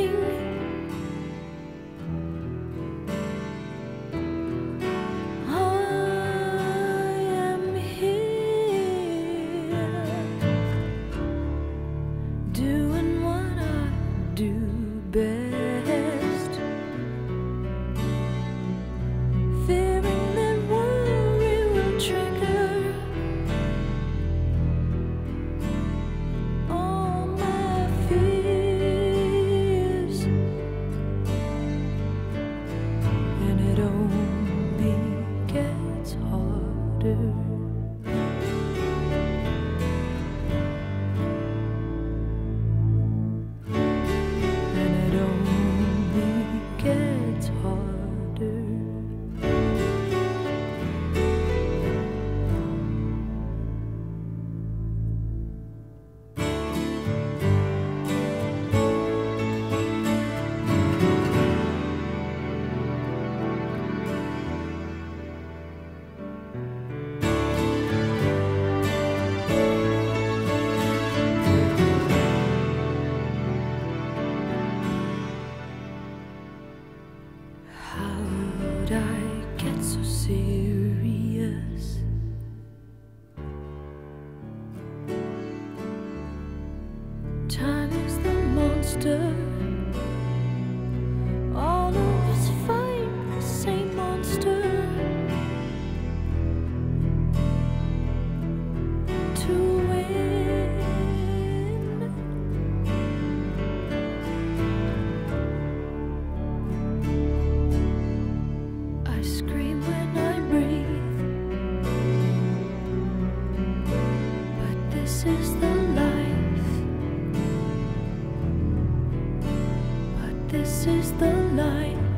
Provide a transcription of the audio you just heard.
Doing what I do best, fearing that worry will trigger all my fears, and it only gets harder. How'd I get so serious? Time is the monster. All of us fight the same monster. To win, I scream when I breathe, but this is the life. But this is the life.